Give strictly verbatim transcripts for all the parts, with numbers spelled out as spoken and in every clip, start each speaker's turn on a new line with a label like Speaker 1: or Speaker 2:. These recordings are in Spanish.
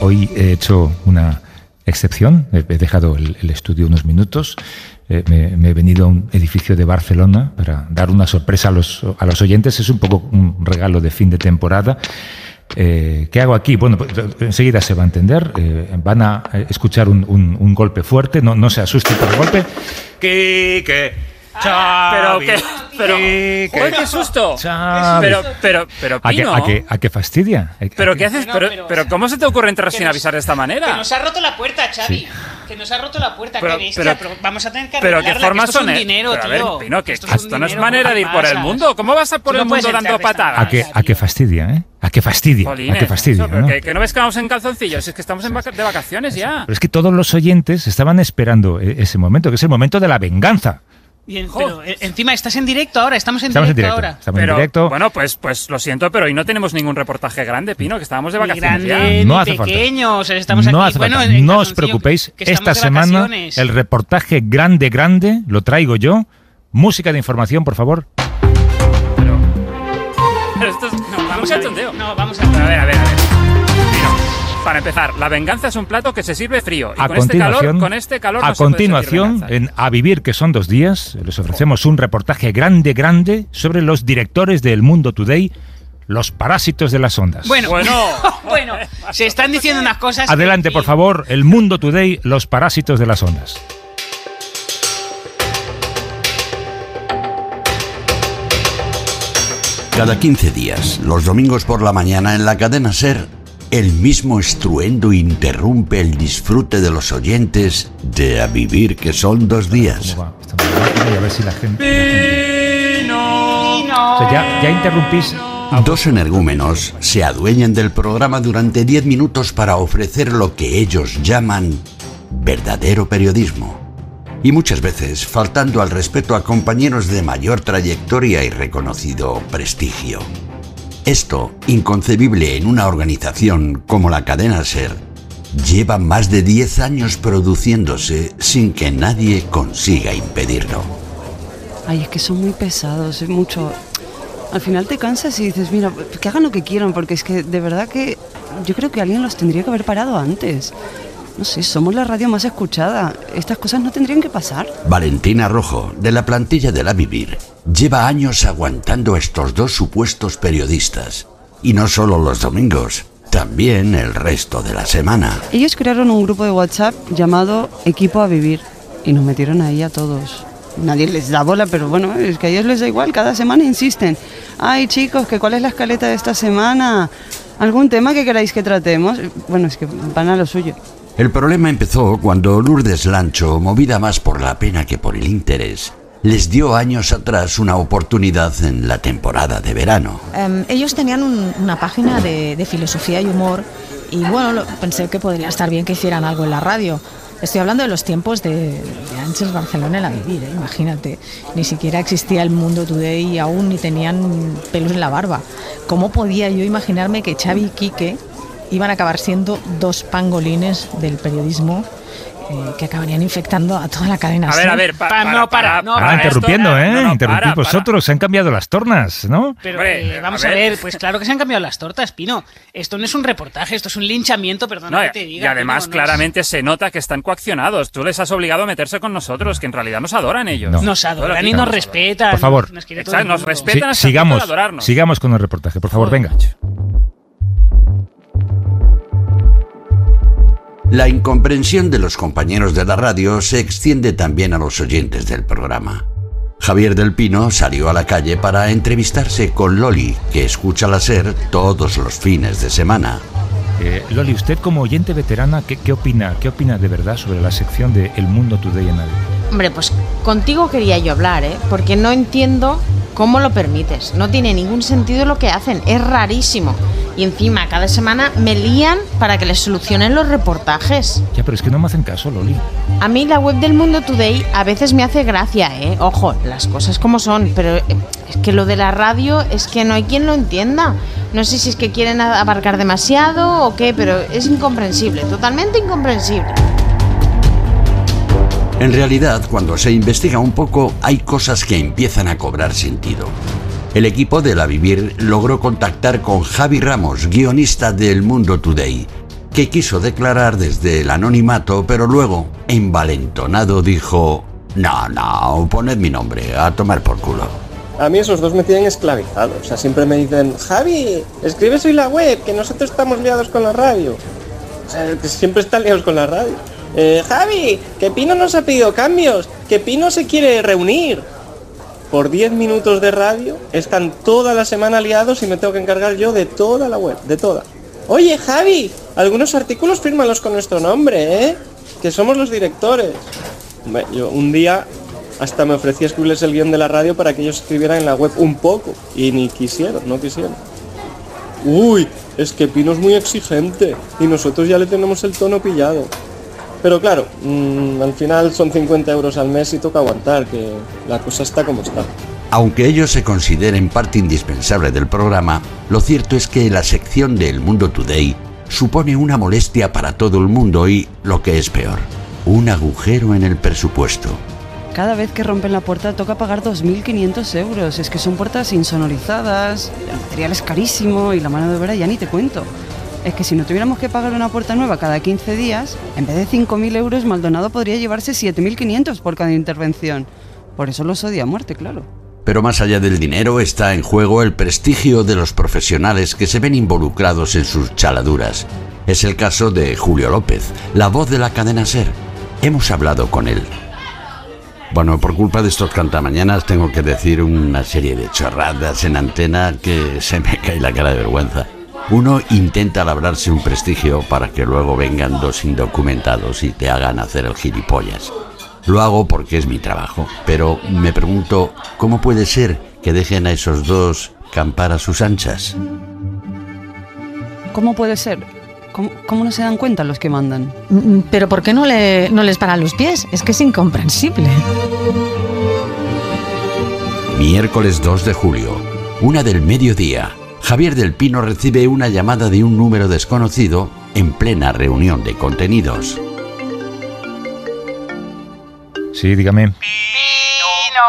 Speaker 1: hoy he hecho una excepción, he dejado el, el estudio unos minutos, eh, me, me he venido a un edificio de Barcelona para dar una sorpresa a los, a los oyentes. Es un poco un regalo de fin de temporada. Eh, ¿Qué hago aquí? Bueno, pues, enseguida se va a entender. Eh, van a escuchar un, un, un golpe fuerte, no, no se asusten por el golpe. ¿Qué? ¿Qué?
Speaker 2: Pero qué, pero,
Speaker 1: ¿Qué?
Speaker 2: ¡Joder, qué susto!
Speaker 1: Chavi.
Speaker 2: Pero, pero, pero,
Speaker 1: ¿A qué,
Speaker 2: Pino.
Speaker 1: a qué, a qué fastidia? ¿A
Speaker 2: ¿Pero
Speaker 1: qué-
Speaker 2: qué haces?
Speaker 3: No,
Speaker 2: Pero,
Speaker 3: pero-
Speaker 2: pero ¿cómo se te ocurre entrar
Speaker 3: que
Speaker 2: sin
Speaker 3: nos-
Speaker 2: avisar de esta
Speaker 3: Que
Speaker 2: manera?
Speaker 3: nos ha roto la puerta, Xavi.
Speaker 1: Sí.
Speaker 3: Que nos ha roto la puerta,
Speaker 2: Pero-
Speaker 3: qué bestia.
Speaker 2: pero-
Speaker 3: Pero, vamos a tener que
Speaker 2: Pero qué
Speaker 3: arreglarla,
Speaker 2: formas
Speaker 3: que esto
Speaker 2: son,
Speaker 3: es un
Speaker 2: eh?
Speaker 3: dinero,
Speaker 2: Pero a ver,
Speaker 3: tío.
Speaker 2: Pino, que
Speaker 3: Esto
Speaker 2: esto,
Speaker 3: un
Speaker 2: no es
Speaker 3: dinero,
Speaker 2: manera
Speaker 3: ¿qué
Speaker 2: de ir por el
Speaker 3: pasas?
Speaker 2: mundo. ¿Cómo vas a por
Speaker 3: Tú no
Speaker 2: el
Speaker 3: puedes
Speaker 2: mundo dando
Speaker 3: entrar de esta
Speaker 2: patadas?
Speaker 1: ¿A qué, a qué fastidia, eh? ¿A qué fastidia? ¿A
Speaker 2: Jolines,
Speaker 1: qué fastidia?
Speaker 2: eso, pero
Speaker 1: ¿no?
Speaker 2: que, que no ves que vamos en calzoncillos, es que estamos en vaca- de vacaciones ya.
Speaker 1: Pero es que todos los oyentes estaban esperando eh, ese momento, que es el momento de la venganza.
Speaker 3: Bien, pero eh, encima estás en directo ahora, estamos en
Speaker 1: Estamos en
Speaker 3: directo
Speaker 1: directo.
Speaker 3: ahora.
Speaker 1: Estamos
Speaker 2: Pero,
Speaker 1: en directo.
Speaker 2: bueno, pues, pues lo siento, pero hoy no tenemos ningún reportaje grande, Pino, que estábamos de
Speaker 3: Ni
Speaker 2: vacaciones
Speaker 3: grande,
Speaker 2: ya.
Speaker 1: No
Speaker 3: ni
Speaker 1: hace falta.
Speaker 3: pequeño, o sea, estamos
Speaker 1: no
Speaker 3: aquí,
Speaker 1: hace
Speaker 3: bueno,
Speaker 1: falta.
Speaker 3: en
Speaker 1: No os
Speaker 3: calzoncillo,
Speaker 1: preocupéis.
Speaker 3: que
Speaker 1: Esta
Speaker 3: estamos de
Speaker 1: semana
Speaker 3: vacaciones.
Speaker 1: el reportaje grande, grande lo traigo yo. Música de información, por favor.
Speaker 2: Pero, pero esto es
Speaker 3: No,
Speaker 2: un
Speaker 3: vamos a ver.
Speaker 2: cachondeo.
Speaker 3: No, vamos a
Speaker 2: A
Speaker 3: ver.
Speaker 2: ver, a ver, a ver. Pino, para empezar, la venganza es un plato que se sirve frío. Y
Speaker 1: A
Speaker 2: con este
Speaker 1: continuación,
Speaker 2: calor, con este calor
Speaker 1: a
Speaker 2: no se puede sentir
Speaker 1: continuación
Speaker 2: venganza.
Speaker 1: en A Vivir, que son dos días, les ofrecemos un reportaje grande, grande sobre los directores del Mundo Today, los parásitos de las ondas.
Speaker 3: Bueno,
Speaker 2: Bueno.
Speaker 3: bueno, se están diciendo unas cosas. que,
Speaker 1: Adelante,
Speaker 3: en
Speaker 1: por
Speaker 3: fin.
Speaker 1: favor, el Mundo Today, los parásitos de las ondas.
Speaker 4: Cada quince días, los domingos por la mañana en la cadena SER, el mismo estruendo interrumpe el disfrute de los oyentes de A Vivir, que son dos días.
Speaker 1: ¿Cómo va? Estamos rápido y a ver si la gente... O sea, ya, ya interrumpís...
Speaker 4: Dos energúmenos se adueñan del programa durante diez minutos para ofrecer lo que ellos llaman verdadero periodismo. Y muchas veces faltando al respeto a compañeros de mayor trayectoria y reconocido prestigio. Esto, inconcebible en una organización como la cadena SER, lleva más de diez años produciéndose sin que nadie consiga impedirlo.
Speaker 5: Ay, es que son muy pesados, es mucho... Al final te cansas y dices, mira, que hagan lo que quieran, porque es que de verdad que yo creo que alguien los tendría que haber parado antes. No sé, somos la radio más escuchada. Estas cosas no tendrían que pasar.
Speaker 4: Valentina Rojo, de la plantilla de La Vivir, lleva años aguantando a estos dos supuestos periodistas. Y no solo los domingos, también el resto de la semana.
Speaker 5: Ellos crearon un grupo de WhatsApp llamado Equipo a Vivir y nos metieron ahí a todos. Nadie les da bola, pero bueno, es que a ellos les da igual, cada semana insisten. Ay, chicos, que ¿cuál es la escaleta de esta semana? ¿Algún tema que queráis que tratemos? Bueno, es que van a lo suyo.
Speaker 4: El problema empezó cuando Lourdes Lancho, movida más por la pena que por el interés, les dio años atrás una oportunidad en la temporada de verano.
Speaker 6: Um, ellos tenían un- una página de, de filosofía y humor y bueno, lo- pensé que podría estar bien que hicieran algo en la radio. Estoy hablando de los tiempos de, de Ángeles Barcelona en La Vivir, ¿eh? Imagínate. Ni siquiera existía el Mundo Today y aún ni tenían pelos en la barba. ¿Cómo podía yo imaginarme que Xavi y Quique iban a acabar siendo dos pangolines del periodismo eh, que acabarían infectando a toda la cadena?
Speaker 2: A ver,
Speaker 6: SER?
Speaker 2: a ver, pa-
Speaker 3: Pa-
Speaker 2: para,
Speaker 3: no, para,
Speaker 2: para,
Speaker 3: no,
Speaker 2: para
Speaker 1: Ah,
Speaker 3: para
Speaker 2: esto-
Speaker 1: interrumpiendo, ¿eh?
Speaker 2: no, no,
Speaker 1: Interrumpid
Speaker 2: para, para.
Speaker 1: vosotros, se han cambiado las tornas, ¿no?
Speaker 3: Pero
Speaker 2: Hombre,
Speaker 3: eh, vamos
Speaker 2: a
Speaker 3: a
Speaker 2: ver.
Speaker 3: ver, pues claro que se han cambiado las tortas, Pino. Esto no es un reportaje, esto es un linchamiento, perdona
Speaker 2: No,
Speaker 3: que te diga.
Speaker 2: y además
Speaker 3: Pino, no es-
Speaker 2: claramente se nota que están coaccionados. Tú les has obligado a meterse con nosotros, que en realidad nos adoran ellos.
Speaker 1: No.
Speaker 3: Nos
Speaker 2: Todo
Speaker 3: adoran
Speaker 2: lo
Speaker 3: y
Speaker 2: que-
Speaker 3: nos
Speaker 2: nos
Speaker 3: respetan.
Speaker 1: Por favor.
Speaker 3: Nos, quiere todo
Speaker 2: Exacto,
Speaker 3: el
Speaker 2: nos
Speaker 3: mundo.
Speaker 2: respetan.
Speaker 1: Sí,
Speaker 2: hasta el punto de
Speaker 1: sigamos,
Speaker 2: adorarnos.
Speaker 1: sigamos con el reportaje, por favor,
Speaker 2: Joder,
Speaker 1: venga.
Speaker 2: macho.
Speaker 4: La incomprensión de los compañeros de la radio se extiende también a los oyentes del programa. Javier del Pino salió a la calle para entrevistarse con Loli, que escucha la SER todos los fines de semana.
Speaker 1: Eh, Loli, usted como oyente veterana, ¿qué, qué opina? ¿Qué opina de verdad sobre la sección de El Mundo Today en A Vivir?
Speaker 7: Hombre, pues contigo quería yo hablar, ¿eh? Porque no entiendo cómo lo permites. No tiene ningún sentido lo que hacen, es rarísimo. Y encima, cada semana me lían para que les solucionen los reportajes.
Speaker 1: Ya, pero es que no me hacen caso, Loli.
Speaker 7: A mí la web del Mundo Today a veces me hace gracia, ¿eh? Ojo, las cosas como son, pero eh, es que lo de la radio es que no hay quien lo entienda. No sé si es que quieren abarcar demasiado o qué, pero es incomprensible, totalmente incomprensible.
Speaker 4: En realidad, cuando se investiga un poco, hay cosas que empiezan a cobrar sentido. El equipo de La Vivir logró contactar con Javi Ramos, guionista de El Mundo Today, que quiso declarar desde el anonimato, pero luego, envalentonado, dijo: no, no, poned mi nombre, a tomar por culo.
Speaker 8: A mí esos dos me tienen esclavizado. O sea, siempre me dicen: Javi, escribes hoy la web, que nosotros estamos liados con la radio. O sea, que siempre están liados con la radio. Eh, Javi, que Pino nos ha pedido cambios, que Pino se quiere reunir. Por diez minutos de radio están toda la semana liados y me tengo que encargar yo de toda la web, de toda. Oye, Javi, algunos artículos fírmalos con nuestro nombre, ¿eh? Que somos los directores. Hombre, yo un día hasta me ofrecí a escribirles el guión de la radio para que ellos escribieran en la web un poco. Y ni quisieron, no quisieron. Uy, es que Pino es muy exigente y nosotros ya le tenemos el tono pillado. Pero claro, mmm, al final son cincuenta euros al mes y toca aguantar, que la cosa está como está.
Speaker 4: Aunque ellos se consideren parte indispensable del programa, lo cierto es que la sección de El Mundo Today supone una molestia para todo el mundo y, lo que es peor, un agujero en el presupuesto.
Speaker 5: Cada vez que rompen la puerta toca pagar dos mil quinientos euros. Es que son puertas insonorizadas, el material es carísimo y la mano de obra ya ni te cuento. Es que si no tuviéramos que pagar una puerta nueva cada quince días, en vez de cinco mil euros, Maldonado podría llevarse siete mil quinientos por cada intervención. Por eso los odia a muerte, claro.
Speaker 4: Pero más allá del dinero está en juego el prestigio de los profesionales que se ven involucrados en sus chaladuras. Es el caso de Julio López, la voz de la cadena SER. Hemos hablado con él. Bueno, por culpa de estos cantamañanas tengo que decir una serie de chorradas en antena que se me cae la cara de vergüenza. Uno intenta labrarse un prestigio para que luego vengan dos indocumentados y te hagan hacer el gilipollas. Lo hago porque es mi trabajo, pero me pregunto, ¿cómo puede ser que dejen a esos dos campar a sus anchas?
Speaker 5: ¿Cómo puede ser? ¿Cómo, cómo no se dan cuenta los que mandan?
Speaker 6: ¿Pero por qué no, le, no les paran los pies? Es que es incomprensible.
Speaker 4: Miércoles dos de julio, una del mediodía. Javier del Pino recibe una llamada de un número desconocido en plena reunión de contenidos.
Speaker 1: Sí, dígame.
Speaker 9: Pino,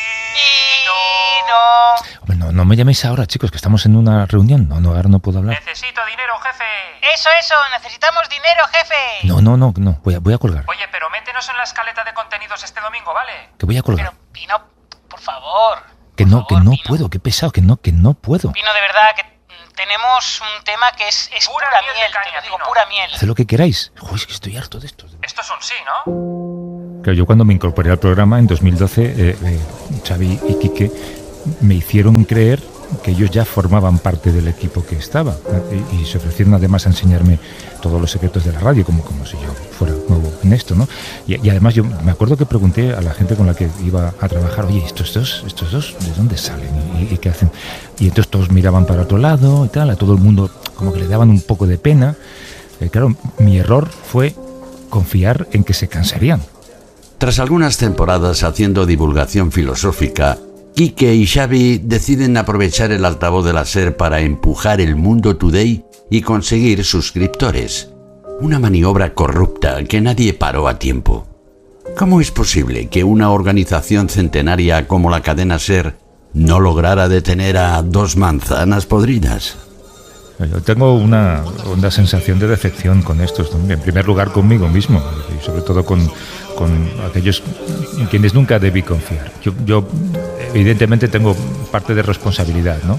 Speaker 9: Pino.
Speaker 1: Hombre, no, no me llaméis ahora, chicos, que estamos en una reunión. No, no, ahora no puedo hablar.
Speaker 9: Necesito dinero, jefe. Eso, eso, necesitamos dinero, jefe.
Speaker 1: No, no, no, no, voy a, voy a colgar.
Speaker 9: Oye, pero métenos en la escaleta de contenidos este domingo, ¿vale?
Speaker 1: Que voy a colgar.
Speaker 9: Pero, Pino, por favor.
Speaker 1: Que
Speaker 9: por
Speaker 1: no,
Speaker 9: favor,
Speaker 1: que no
Speaker 9: Pino.
Speaker 1: puedo, qué pesado, que no, que no puedo.
Speaker 9: Pino, de verdad, que tenemos un tema que es, es pura, pura miel, miel caña, te lo digo, Pino. Pura miel.
Speaker 1: Haced lo que queráis. Joder, es que estoy harto de esto.
Speaker 9: Esto es un sí, ¿no?
Speaker 1: Claro, yo cuando me incorporé al programa en dos mil doce, eh, eh, Xavi y Quique me hicieron creer que ellos ya formaban parte del equipo que estaba, ¿eh? y, y se ofrecieron además a enseñarme todos los secretos de la radio, como, como si yo fuera nuevo en esto, ¿no? Y, y además yo me acuerdo que pregunté a la gente con la que iba a trabajar: oye, ¿estos dos, estos dos de dónde salen? ¿Y, y qué hacen? Y entonces todos miraban para otro lado y tal, a todo el mundo como que le daban un poco de pena. Eh, claro, mi error fue confiar en que se cansarían.
Speaker 4: Tras algunas temporadas haciendo divulgación filosófica, Quique y Xavi deciden aprovechar el altavoz de la SER para empujar El Mundo Today y conseguir suscriptores. Una maniobra corrupta que nadie paró a tiempo. ¿Cómo es posible que una organización centenaria como la cadena SER no lograra detener a dos manzanas podridas?
Speaker 1: Yo tengo una, una sensación de decepción con estos, ¿no? En primer lugar conmigo mismo y sobre todo con, con aquellos en quienes nunca debí confiar. Yo, yo evidentemente tengo parte de responsabilidad, ¿no?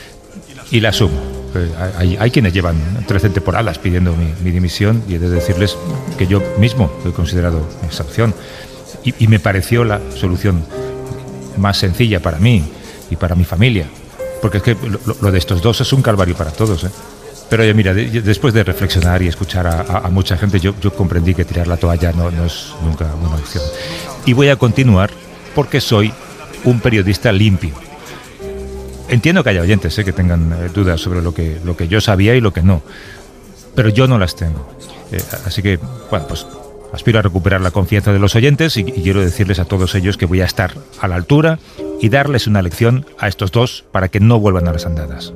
Speaker 1: Y la asumo. Hay, hay quienes llevan trece temporadas pidiendo mi, mi dimisión y he de decirles que yo mismo he considerado esa opción y, y me pareció la solución más sencilla para mí y para mi familia. Porque es que lo, lo de estos dos es un calvario para todos, ¿eh? Pero oye, mira, de, después de reflexionar y escuchar a, a, a mucha gente, yo, yo comprendí que tirar la toalla no, no es nunca una opción. Y voy a continuar porque soy un periodista limpio. Entiendo que haya oyentes, ¿eh?, que tengan eh, dudas sobre lo que, lo que yo sabía y lo que no. Pero yo no las tengo. Eh, así que, bueno, pues aspiro a recuperar la confianza de los oyentes y, y quiero decirles a todos ellos que voy a estar a la altura y darles una lección a estos dos para que no vuelvan a las andadas.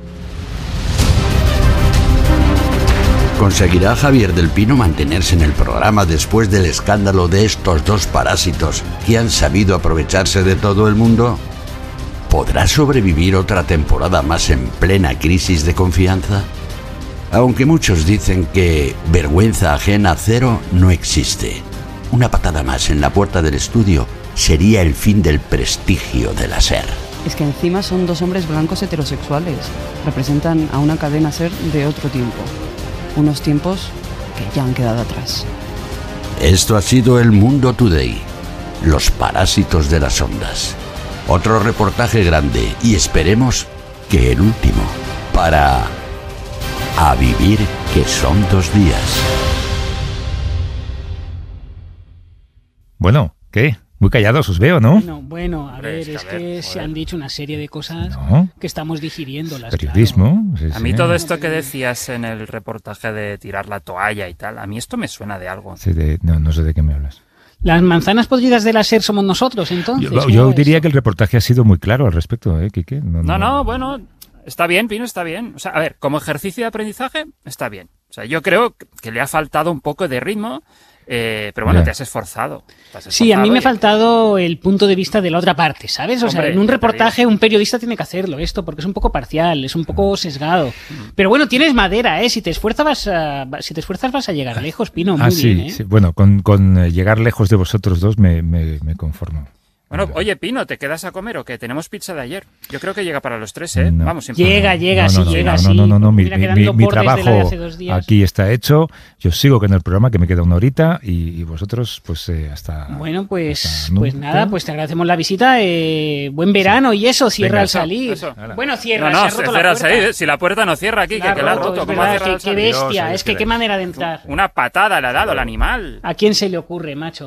Speaker 4: ¿Conseguirá Javier del Pino mantenerse en el programa después del escándalo de estos dos parásitos que han sabido aprovecharse de todo el mundo? ¿Podrá sobrevivir otra temporada más en plena crisis de confianza? Aunque muchos dicen que vergüenza ajena cero no existe. Una patada más en la puerta del estudio sería el fin del prestigio de la SER.
Speaker 5: Es que encima son dos hombres blancos heterosexuales. Representan a una cadena SER de otro tiempo. Unos tiempos que ya han quedado atrás.
Speaker 4: Esto ha sido El Mundo Today. Los parásitos de las ondas. Otro reportaje grande y esperemos que el último. Para A Vivir, que son dos días.
Speaker 1: Bueno, ¿qué? Muy callados os veo, ¿no?
Speaker 3: No, bueno, a ver, es que se han dicho una serie de cosas
Speaker 1: No.
Speaker 3: que estamos digiriéndolas.
Speaker 1: Periodismo. Sí,
Speaker 2: A
Speaker 1: sí.
Speaker 2: mí todo esto que decías en el reportaje de tirar la toalla y tal, a mí esto me suena de algo.
Speaker 1: Sí, de- no, no sé de qué me hablas.
Speaker 3: Las manzanas podridas de la SER somos nosotros, entonces.
Speaker 1: Yo,
Speaker 3: ¿cómo
Speaker 1: yo
Speaker 3: es?
Speaker 1: diría que el reportaje ha sido muy claro al respecto, ¿eh, Quique?
Speaker 2: No, no, bueno, está bien, Pino, está bien. O sea, a ver, como ejercicio de aprendizaje, está bien. O sea, yo creo que le ha faltado un poco de ritmo, eh, pero bueno,
Speaker 1: Ya.
Speaker 2: te has esforzado. Te has
Speaker 3: Sí, a mí
Speaker 2: esforzado
Speaker 3: me ha
Speaker 2: y-
Speaker 3: faltado el punto de vista de la otra parte, ¿sabes? O sea,
Speaker 2: Hombre,
Speaker 3: en un
Speaker 2: está
Speaker 3: reportaje un periodista tiene que hacerlo esto, porque es un poco parcial, es un poco sesgado. Pero bueno, tienes madera, ¿eh? Si te esfuerzas vas a, si te esfuerzas vas a llegar lejos, Pino, muy
Speaker 1: Ah, sí,
Speaker 3: bien, ¿eh?
Speaker 1: sí. Bueno, con, con eh, llegar lejos de vosotros dos me, me, me conformo.
Speaker 2: Bueno, oye, Pino, ¿te quedas a comer o qué? Tenemos pizza de ayer. Yo creo que llega para los tres, ¿eh?
Speaker 1: No.
Speaker 2: Vamos, sin
Speaker 3: Llega,
Speaker 2: problema.
Speaker 3: llega,
Speaker 1: no,
Speaker 3: sí,
Speaker 1: no, no,
Speaker 3: llega,
Speaker 1: no,
Speaker 3: sí.
Speaker 1: no, no, no, no, mi,
Speaker 3: Mira,
Speaker 1: mi-
Speaker 3: quedando
Speaker 1: mi- mi
Speaker 3: bordes de la de
Speaker 1: trabajo
Speaker 3: hace dos días.
Speaker 1: aquí está hecho. Yo sigo con el programa, que me queda una horita, y, y vosotros, pues, eh, hasta...
Speaker 3: Bueno, pues,
Speaker 1: hasta
Speaker 3: pues
Speaker 1: nunca.
Speaker 3: nada, pues te agradecemos la visita. Eh, buen verano y eso, cierra
Speaker 1: Venga,
Speaker 3: al
Speaker 1: eso,
Speaker 3: salir.
Speaker 2: eso.
Speaker 3: Bueno, cierra,
Speaker 2: No, no,
Speaker 3: se ha
Speaker 2: se
Speaker 3: roto
Speaker 2: cierra
Speaker 3: la
Speaker 2: al
Speaker 3: puerta.
Speaker 2: salir, ¿eh? Si la puerta no cierra aquí,
Speaker 3: La
Speaker 2: que,
Speaker 3: ha
Speaker 2: que la ha
Speaker 3: roto,
Speaker 2: roto.
Speaker 3: es
Speaker 2: ¿Cómo
Speaker 3: verdad,
Speaker 2: ha cerrado
Speaker 3: qué,
Speaker 2: al
Speaker 3: qué
Speaker 2: salir?
Speaker 3: bestia,
Speaker 1: Dios,
Speaker 3: es que
Speaker 1: es
Speaker 3: qué
Speaker 1: que-
Speaker 3: manera de entrar.
Speaker 2: Una patada le ha dado el animal.
Speaker 3: ¿A quién se le ocurre, macho?